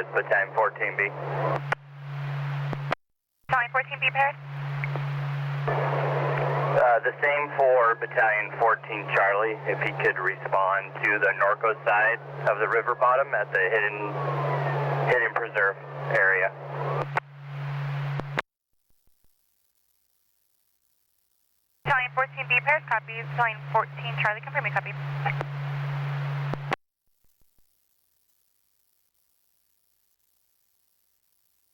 Battalion 14B. Battalion 14B paired? The same for Battalion 14 Charlie, if he could respond to the Norco side of the river bottom at the hidden preserve area. Battalion 14B pairs, copy. Battalion 14 Charlie, confirming, copy.